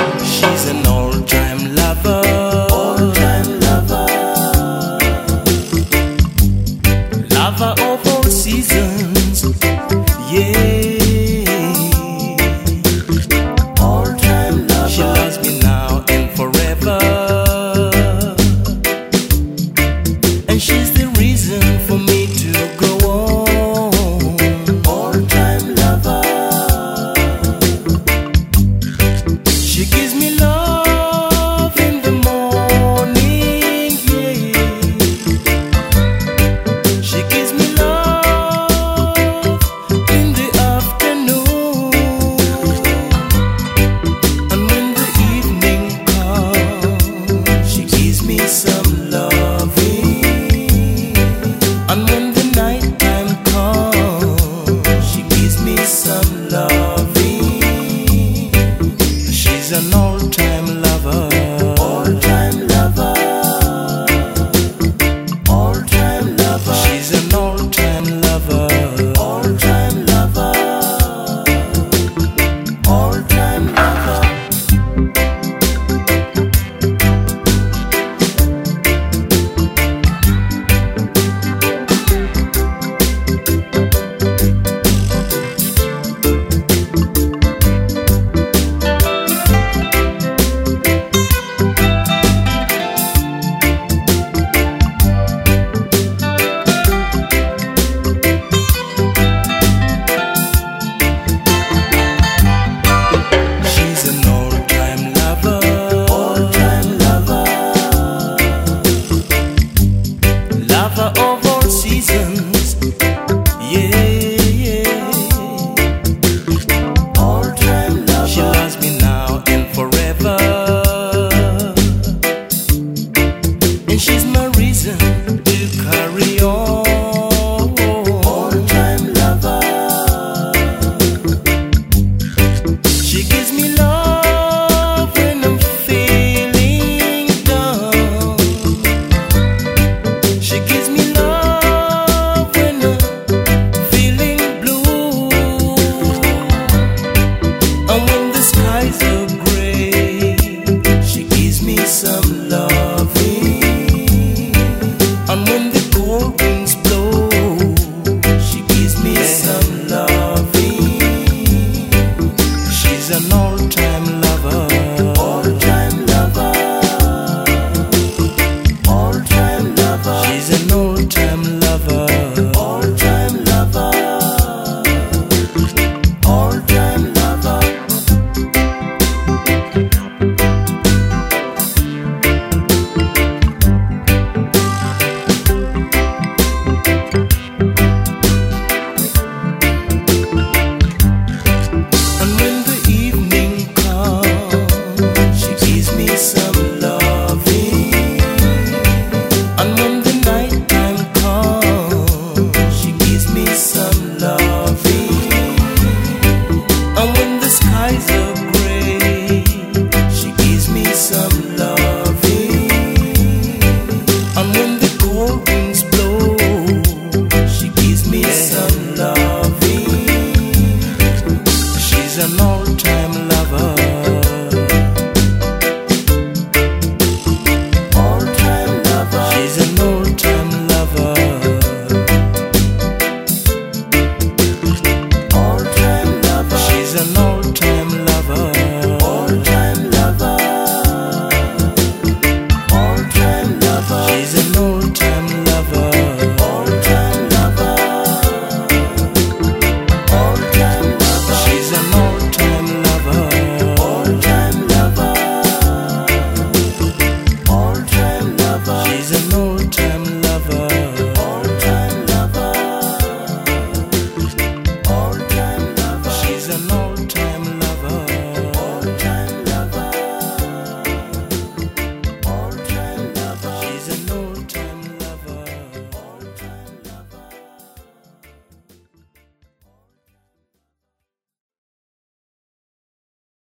She's an all-time lover, all-time lover, lover of all seasons, yeah. All-time lover. She loves me now and forever, and she's the reason for me to go on. All-time lover. She gives me love in the morning, yeah. She gives me love in the afternoon, and when the evening comes, she gives me some loving, and when the night time comes, she gives me some loving. She's an all